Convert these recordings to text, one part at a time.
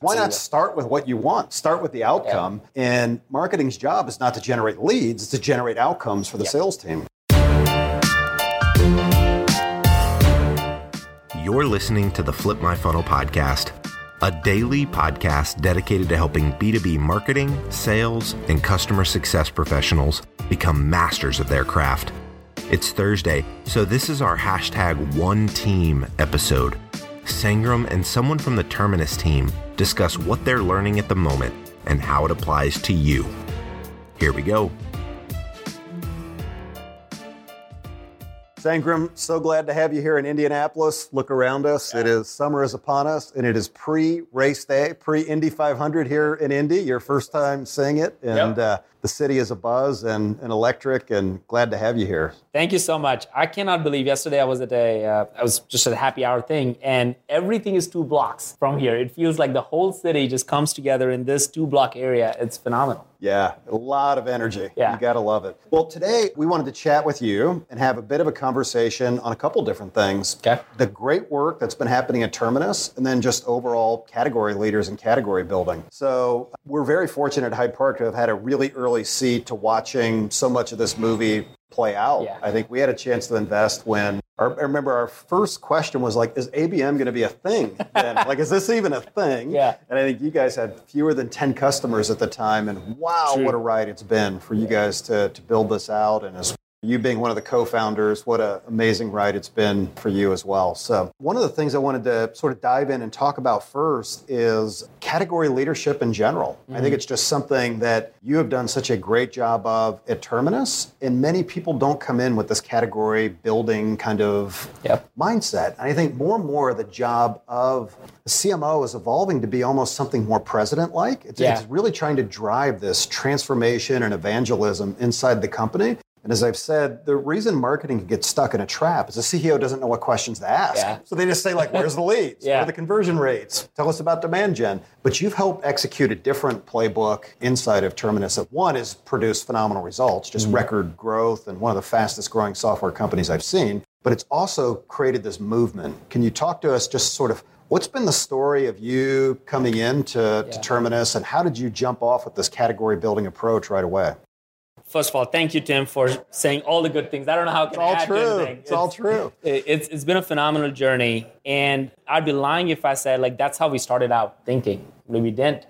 Why not start with what you want? Start with the outcome. Yeah. And marketing's job is not to generate leads, it's to generate outcomes for the sales team. You're listening to the Flip My Funnel podcast, a daily podcast dedicated to helping B2B marketing, sales, and customer success professionals become masters of their craft. It's Thursday, so this is our #OneTeam episode. Sangram and someone from the Terminus team discuss what they're learning at the moment and how it applies to you. Here we go. Sangram, so glad to have you here in Indianapolis. Look around us. It is summer is upon us, and it is pre-race day, pre-Indy 500 here in Indy. Your first time seeing it, and the city is abuzz and electric, and glad to have you here. Thank you so much. I cannot believe yesterday I was just at a happy hour thing, and everything is 2 blocks from here. It feels like the whole city just comes together in this 2-block area. It's phenomenal. Yeah, a lot of energy. Yeah. You got to love it. Well, today we wanted to chat with you and have a bit of a conversation on a couple different things. Okay. The great work that's been happening at Terminus, and then just overall category leaders and category building. So we're very fortunate at Hyde Park to have had a really early seat to watching so much of this movie play out. Yeah. I think we had a chance to invest when I remember our first question was like, is ABM going to be a thing then? Like, is this even a thing? Yeah. And I think you guys had fewer than 10 customers at the time. And wow, True. What a ride it's been for you guys to build this out. And as you being one of the co-founders, what an amazing ride it's been for you as well. So one of the things I wanted to sort of dive in and talk about first is category leadership in general. I think it's just something that you have done such a great job of at Terminus, and many people don't come in with this category building kind of mindset. And I think more and more the job of the CMO is evolving to be almost something more president-like. It's really trying to drive this transformation and evangelism inside the company. And as I've said, the reason marketing gets stuck in a trap is the CEO doesn't know what questions to ask. Yeah. So they just say, like, where's the leads? Yeah. What are the conversion rates? Tell us about demand gen. But you've helped execute a different playbook inside of Terminus. One is produce phenomenal results, just record growth, and one of the fastest growing software companies I've seen. But it's also created this movement. Can you talk to us just sort of what's been the story of you coming into to Terminus, and how did you jump off with this category building approach right away? First of all, thank you, Tim, for saying all the good things. I don't know how I can add anything. It's all true. It's been a phenomenal journey, and I'd be lying if I said, like, that's how we started out thinking. We didn't.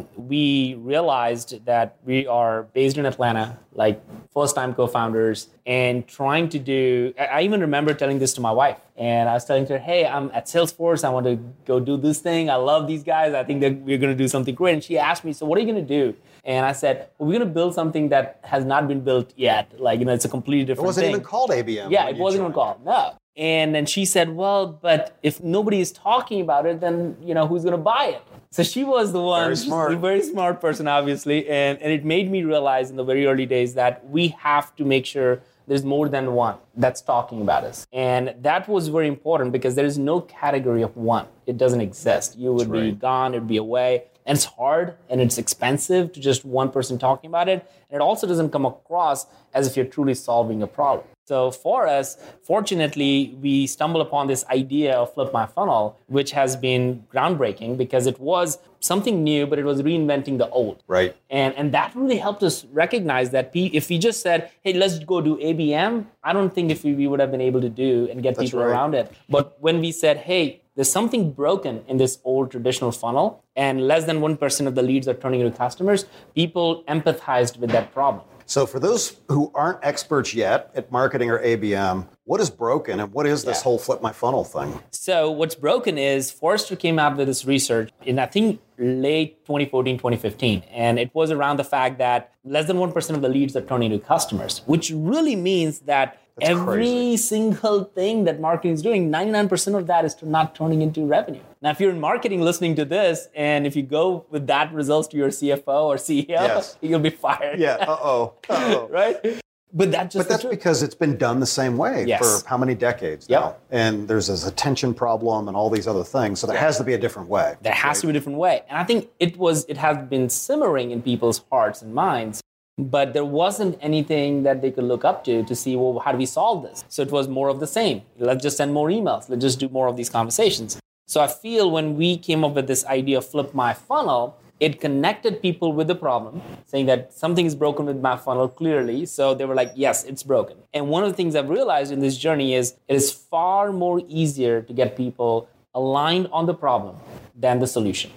We realized that we are based in Atlanta, like first-time co-founders, and trying to do, I even remember telling this to my wife, and I was telling her, hey, I'm at Salesforce, I want to go do this thing, I love these guys, I think that we're going to do something great. And she asked me, so what are you going to do? And I said, well, we're going to build something that has not been built yet. Like, it's a completely different thing. It wasn't even called ABM. Yeah, it wasn't even called, no. And then she said, well, but if nobody is talking about it, then, who's going to buy it? So she was the one, a very smart person, obviously. And it made me realize in the very early days that we have to make sure there's more than one that's talking about us. And that was very important because there is no category of one. It doesn't exist. You would be gone, it would be away. And it's hard and it's expensive to just one person talking about it. And it also doesn't come across as if you're truly solving a problem. So for us, fortunately, we stumbled upon this idea of Flip My Funnel, which has been groundbreaking because it was something new, but it was reinventing the old. Right. And that really helped us recognize that if we just said, hey, let's go do ABM, I don't think if we would have been able to do and get people around it. But when we said, hey, there's something broken in this old traditional funnel, and less than 1% of the leads are turning into customers, people empathized with that problem. So for those who aren't experts yet at marketing or ABM, what is broken and what is this whole Flip My Funnel thing? So what's broken is Forrester came out with this research in, I think, late 2014, 2015. And it was around the fact that less than 1% of the leads are turning into customers, which really means that every single thing that marketing is doing, 99% of that is not turning into revenue. Now, if you're in marketing listening to this, and if you go with that results to your CFO or CEO, you'll be fired. Yeah, Right? But that's because it's been done the same way for how many decades now? And there's this attention problem and all these other things. So there has to be a different way. There has to be a different way. And I think it has been simmering in people's hearts and minds. But there wasn't anything that they could look up to see, well, how do we solve this? So it was more of the same. Let's just send more emails. Let's just do more of these conversations. So I feel when we came up with this idea of Flip My Funnel, it connected people with the problem, saying that something is broken with my funnel clearly. So they were like, yes, it's broken. And one of the things I've realized in this journey is it is far more easier to get people aligned on the problem than the solution.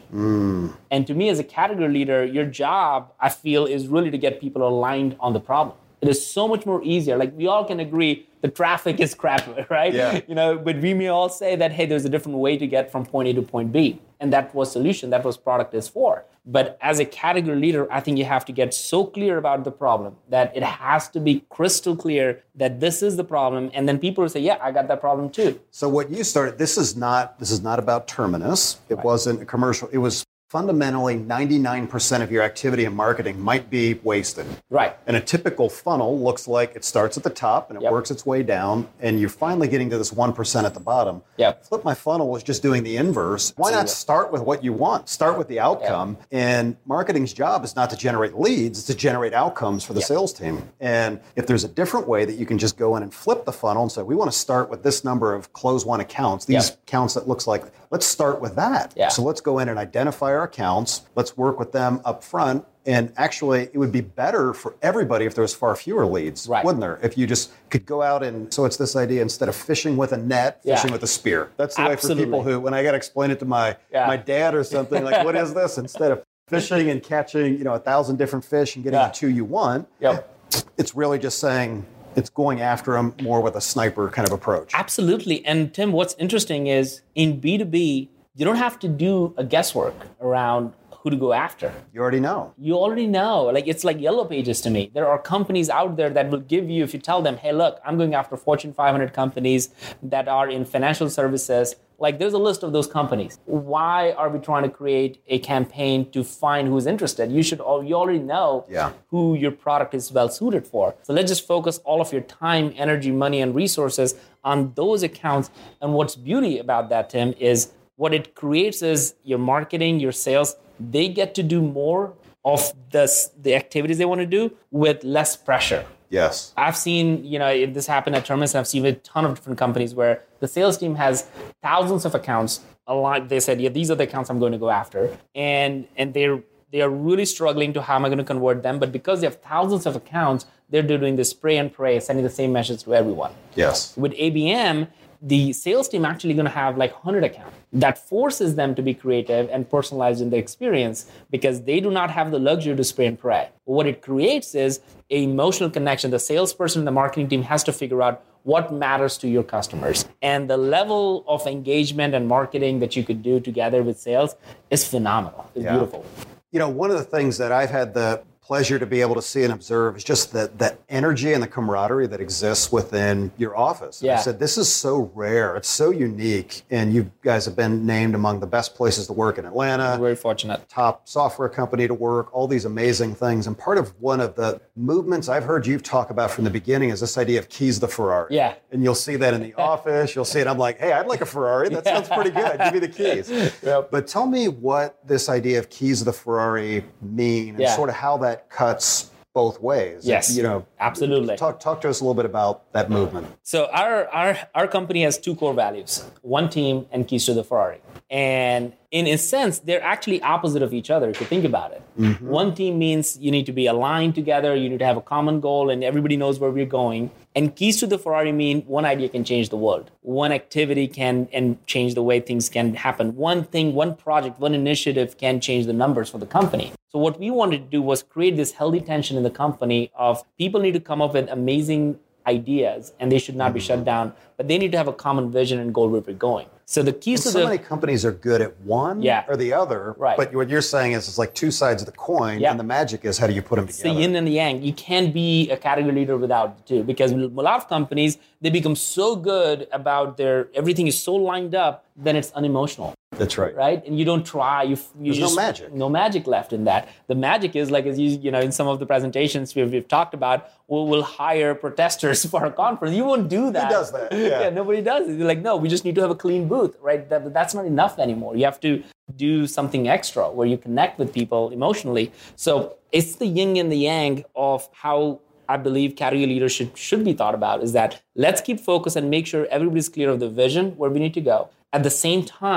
And to me, as a category leader, your job, I feel, is really to get people aligned on the problem. It is so much more easier. Like, we all can agree the traffic is crap, right? Yeah. But we may all say that, hey, there's a different way to get from point A to point B. And that was solution, that was product is for. But as a category leader, I think you have to get so clear about the problem that it has to be crystal clear that this is the problem. And then people will say, yeah, I got that problem too. So what you started, this is not about Terminus. It wasn't a commercial. It was fundamentally 99% of your activity in marketing might be wasted. Right. And a typical funnel looks like it starts at the top and it works its way down, and you're finally getting to this 1% at the bottom. Yep. Flip My Funnel was just doing the inverse. Why not start with what you want? Start with the outcome. And marketing's job is not to generate leads, it's to generate outcomes for the sales team. And if there's a different way that you can just go in and flip the funnel and say, we want to start with this number of close won accounts, these accounts that looks like, let's start with that. Yeah. So let's go in and identify our accounts. Let's work with them up front. And actually, it would be better for everybody if there was far fewer leads, wouldn't there? If you just could go out and, so it's this idea, instead of fishing with a net, fishing with a spear. That's the way for people who, when I got to explain it to my dad or something, like, what is this? Instead of fishing and catching, 1,000 different fish and getting the two you want, it's really just saying, it's going after them more with a sniper kind of approach. Absolutely. And Tim, what's interesting is in B2B, you don't have to do a guesswork around who to go after. You already know. You already know. Like, it's like Yellow Pages to me. There are companies out there that will give you, if you tell them, hey, look, I'm going after Fortune 500 companies that are in financial services. Like, there's a list of those companies. Why are we trying to create a campaign to find who's interested? You already know who your product is well suited for. So let's just focus all of your time, energy, money, and resources on those accounts. And what's beauty about that, Tim, is what it creates is your marketing, your sales, they get to do more of the activities they want to do with less pressure. Yes. I've seen, this happen at Terminus, and I've seen a ton of different companies where the sales team has thousands of accounts. They said, these are the accounts I'm going to go after. And they are really struggling to how am I going to convert them. But because they have thousands of accounts, they're doing this spray and pray, sending the same message to everyone. Yes. With ABM, the sales team actually going to have like 100 accounts. That forces them to be creative and personalized in the experience because they do not have the luxury to spray and pray. What it creates is an emotional connection. The salesperson and the marketing team has to figure out what matters to your customers. And the level of engagement and marketing that you could do together with sales is phenomenal. It's beautiful. One of the things that I've had the pleasure to be able to see and observe is just the energy and the camaraderie that exists within your office. I said, this is so rare. It's so unique. And you guys have been named among the best places to work in Atlanta. We're very fortunate. Top software company to work, all these amazing things. And part of one of the movements I've heard you talk about from the beginning is this idea of keys the Ferrari. Yeah. And you'll see that in the office. You'll see it. I'm like, hey, I'd like a Ferrari. That sounds pretty good. Give me the keys. But tell me what this idea of keys of the Ferrari mean and sort of how that cuts both ways. Yes, absolutely. Talk to us a little bit about that movement. So our company has two core values: one team and keys to the Ferrari. And in a sense, they're actually opposite of each other if you think about it. Mm-hmm. One team means you need to be aligned together, you need to have a common goal, and everybody knows where we're going. And keys to the Ferrari mean one idea can change the world. One activity can change the way things can happen. One thing, one project, one initiative can change the numbers for the company. So what we wanted to do was create this healthy tension in the company of people need to come up with amazing ideas and they should not be shut down, but they need to have a common vision and goal where we're going. So the keys so many companies are good at one or the other, but what you're saying is it's like two sides of the coin, and the magic is how do you put them together? It's the yin and the yang. You can't be a category leader without the two, because a lot of companies, they become so good about everything is so lined up, then it's unemotional. That's right. Right? And you don't try. There's no magic. No magic left in that. The magic is, like, as in some of the presentations we've talked about, we'll hire protesters for a conference. You won't do that. Who does that? Yeah, nobody does it. They're like, no, we just need to have a clean booth, right? That's not enough anymore. You have to do something extra where you connect with people emotionally. So it's the yin and the yang of how I believe category leadership should be thought about, is that let's keep focus and make sure everybody's clear of the vision, where we need to go. At the same time,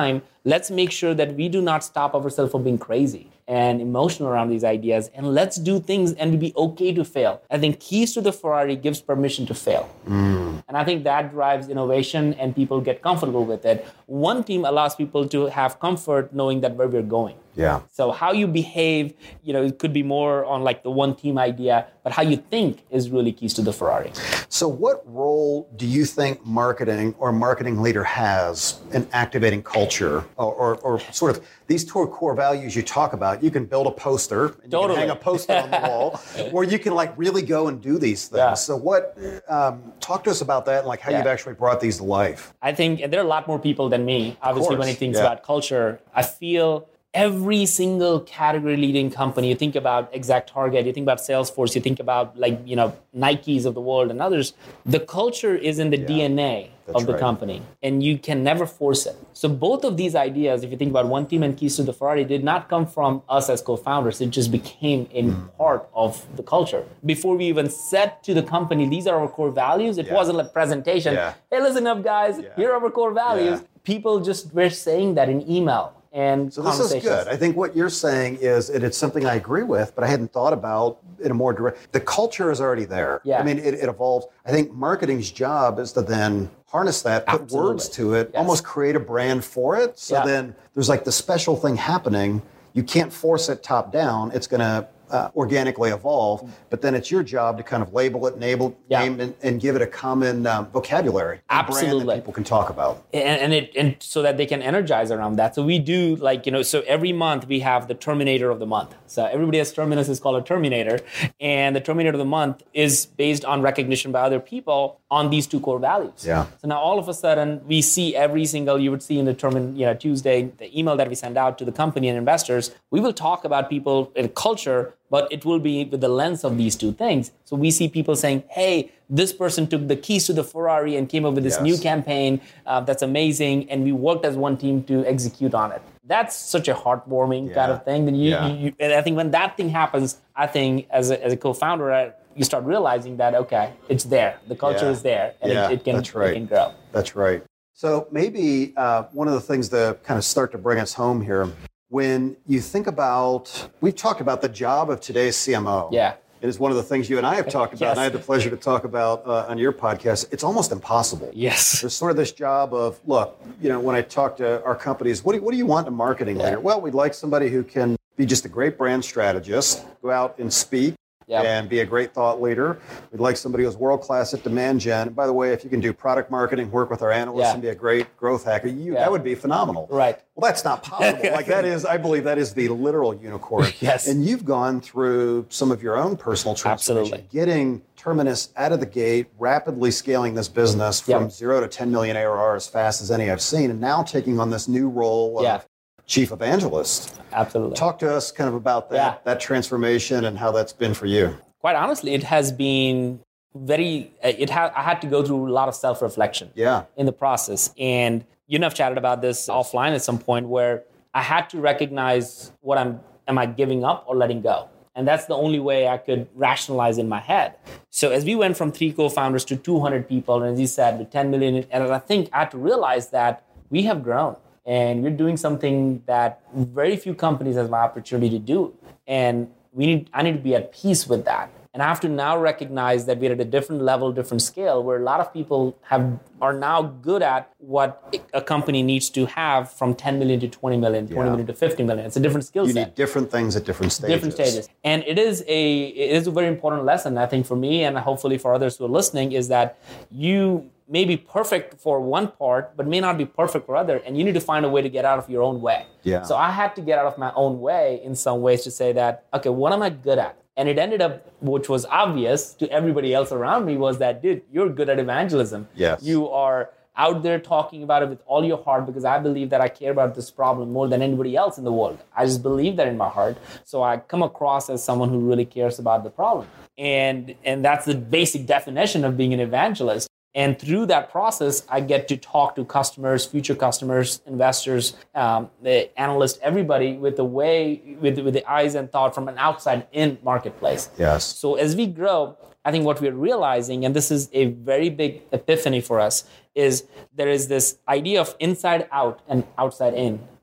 let's make sure that we do not stop ourselves from being crazy and emotional around these ideas, and let's do things and be okay to fail. I think Keys to the Ferrari gives permission to fail. And I think that drives innovation and people get comfortable with it. One team allows people to have comfort knowing that where we're going. Yeah. So how you behave, it could be more on like the one team idea, but how you think is really Keys to the Ferrari. So what role do you think marketing or marketing leader has in activating culture or sort of these two core values you talk about? You can build a poster and you can hang a poster on the wall, or you can like really go and do these things. Yeah. So what, talk to us about that and like how you've actually brought these to life. I think there are a lot more people than me, obviously, when he thinks about culture. I feel every single category leading company, you think about ExactTarget, you think about Salesforce, you think about Nikes of the world and others, the culture is in the DNA of the company, and you can never force it. So both of these ideas, if you think about One Team and Keys to the Ferrari, did not come from us as co-founders. It just became a part of the culture. Before we even said to the company, these are our core values, it wasn't like presentation. Hey, listen up, guys, here are our core values. People just were saying that in email. So this is good. I think what you're saying is, and it's something I agree with, but I hadn't thought about in a more direct. The culture is already there. I mean, it evolves. I think marketing's job is to then harness that, put words to it, almost create a brand for it. So then there's like the special thing happening. You can't force it top down. It's going to organically evolve, but then it's your job to kind of label it, name and give it a common vocabulary, brand that people can talk about, and so that they can energize around that. So we do so every month we have the Terminator of the month. So everybody has Terminus is called a Terminator, and the Terminator of the month is based on recognition by other people on these two core values. So now all of a sudden we see every single, you would see in the Tuesday, the email that we send out to the company and investors, we will talk about people in culture, but it will be with the lens of these two things. So we see people saying, hey, this person took the keys to the Ferrari and came up with this new campaign that's amazing, and we worked as one team to execute on it. That's such a heartwarming kind of thing. And I think when that thing happens, I think as a co-founder, you start realizing that, okay, it's there. The culture is there, and it can grow. That's right. So maybe one of the things to kind of start to bring us home here, when you think about, we've talked about the job of today's CMO. It is one of the things you and I have talked about, and I had the pleasure to talk about on your podcast. It's almost impossible. There's sort of this job of, look, when I talk to our companies, what do you want in a marketing leader? Well, we'd like somebody who can be just a great brand strategist, go out and speak, and be a great thought leader. We'd like somebody who's world-class at demand gen. And by the way, if you can do product marketing, work with our analysts and be a great growth hacker, that would be phenomenal. Right. Well, that's not possible. I believe that is the literal unicorn. And you've gone through some of your own personal transformation, getting Terminus out of the gate, rapidly scaling this business from 0 to 10 million ARR as fast as any I've seen, and now taking on this new role of Chief Evangelist. Talk to us kind of about that transformation and how that's been for you. Quite honestly, it has been I had to go through a lot of self-reflection in the process. And I've chatted about this offline at some point where I had to recognize am I giving up or letting go? And that's the only way I could rationalize in my head. So as we went from 3 co-founders to 200 people, and as you said, with 10 million, and I think I had to realize that we have grown. And you're doing something that very few companies have my opportunity to do. And I need to be at peace with that. And I have to now recognize that we're at a different level, different scale, where a lot of people are now good at what a company needs to have from 10 million to 20 million, 20 million to 50 million. It's a different skill set. You need different things at different stages. And it is a very important lesson, I think, for me, and hopefully for others who are listening, is that you may be perfect for one part, but may not be perfect for other, and you need to find a way to get out of your own way. So I had to get out of my own way in some ways to say that, okay, what am I good at? And it ended up, which was obvious to everybody else around me, was that, dude, you're good at evangelism. You are out there talking about it with all your heart, because I believe that I care about this problem more than anybody else in the world. I just believe that in my heart. So I come across as someone who really cares about the problem. And that's the basic definition of being an evangelist. And through that process, I get to talk to customers, future customers, investors, the analysts, everybody with the eyes and thought from an outside in marketplace. So as we grow, I think what we're realizing, and this is a very big epiphany for us, is there is this idea of inside out and outside in.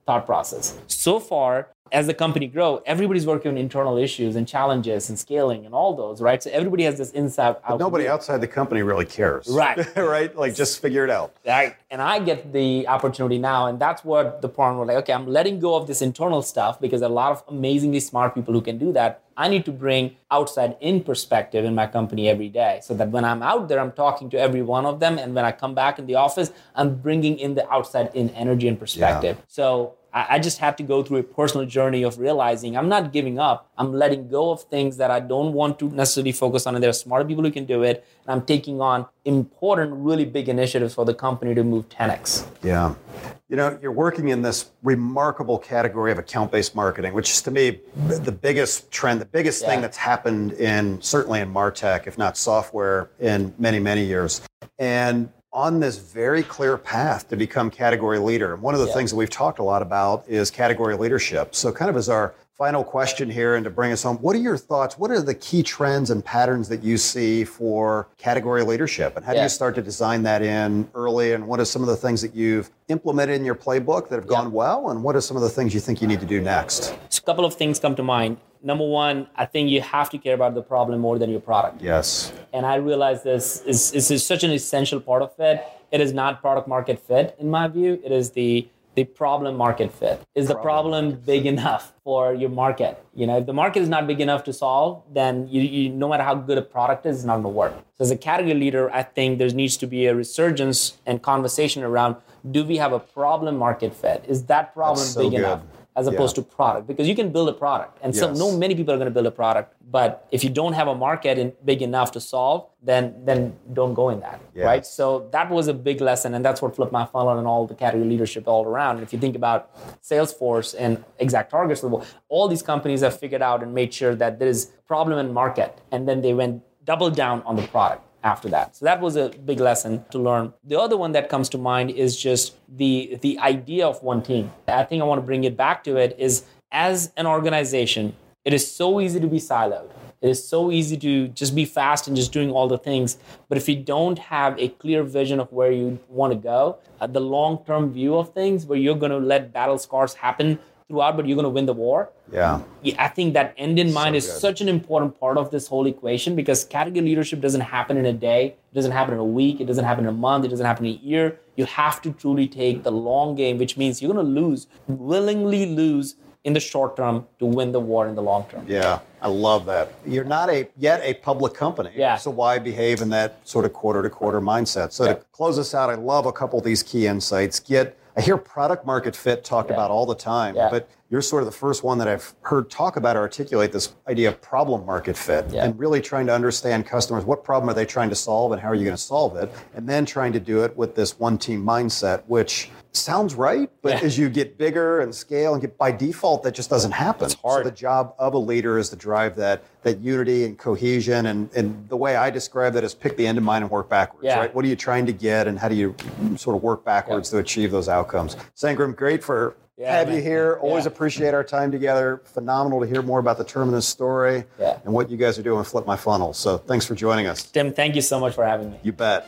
thought process. So far, as the company grows, everybody's working on internal issues and challenges and scaling and all those, right? So everybody has this inside out. Nobody outside the company really cares. Right. Right? Like, just figure it out. Right. And I get the opportunity now, and that's what the point was like, okay, I'm letting go of this internal stuff because there are a lot of amazingly smart people who can do that. I need to bring outside in perspective in my company every day so that when I'm out there, I'm talking to every one of them. And when I come back in the office, I'm bringing in the outside in energy and perspective. Yeah. So I just had to go through a personal journey of realizing I'm not giving up. I'm letting go of things that I don't want to necessarily focus on. And there are smarter people who can do it. And I'm taking on important, really big initiatives for the company to move 10x. Yeah. You know, you're working in this remarkable category of account-based marketing, which is, to me, the biggest trend, the biggest thing that's happened certainly in MarTech, if not software, in many, many years. And on this very clear path to become category leader. And one of the things that we've talked a lot about is category leadership. So kind of as our final question here and to bring us home, what are your thoughts? What are the key trends and patterns that you see for category leadership? And how do you start to design that in early? And what are some of the things that you've implemented in your playbook that have gone well? And what are some of the things you think you need to do next? So a couple of things come to mind. Number one, I think you have to care about the problem more than your product. Yes. And I realize this is such an essential part of it. It is not product market fit, in my view. It is the problem market fit. Is the problem big enough for your market? You know, if the market is not big enough to solve, then you no matter how good a product is, it's not going to work. So as a category leader, I think there needs to be a resurgence and conversation around, do we have a problem market fit? Is that problem big enough? As opposed to product, because you can build a product, and so many people are going to build a product. But if you don't have a market big enough to solve, then don't go in that, right? So that was a big lesson, and that's what flipped my funnel and all the category leadership all around. And if you think about Salesforce and ExactTarget, all these companies have figured out and made sure that there is problem in market, and then they went double down on the product after that. So that was a big lesson to learn. The other one that comes to mind is just the idea of one team. I think I want to bring it back to it is, as an organization, it is so easy to be siloed. It is so easy to just be fast and just doing all the things. But if you don't have a clear vision of where you want to go, the long-term view of things, where you're going to let battle scars happen throughout, but you're going to win the war. Yeah, I think that end in mind is such an important part of this whole equation, because category leadership doesn't happen in a day. It doesn't happen in a week. It doesn't happen in a month. It doesn't happen in a year. You have to truly take the long game, which means you're going to willingly lose in the short term to win the war in the long term. Yeah, I love that. You're not yet a public company, so why behave in that sort of quarter-to-quarter mindset? So to close us out, I love a couple of these key insights. I hear product market fit talked about all the time, but you're sort of the first one that I've heard talk about or articulate this idea of problem market fit, and really trying to understand customers. What problem are they trying to solve, and how are you going to solve it? And then trying to do it with this one team mindset, which sounds right, but as you get bigger and scale and by default, that just doesn't happen. It's hard. So the job of a leader is to drive that unity and cohesion. And the way I describe that is pick the end in mind and work backwards, right? What are you trying to get, and how do you sort of work backwards to achieve those outcomes? Sangram, great for have you here. Always appreciate our time together. Phenomenal to hear more about the Terminus story and what you guys are doing with Flip My Funnel. So thanks for joining us. Tim, thank you so much for having me. You bet.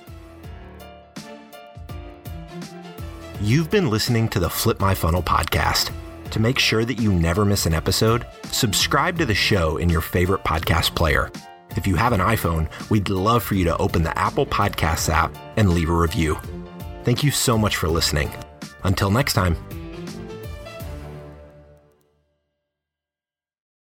You've been listening to the Flip My Funnel podcast. To make sure that you never miss an episode, subscribe to the show in your favorite podcast player. If you have an iPhone, we'd love for you to open the Apple Podcasts app and leave a review. Thank you so much for listening. Until next time.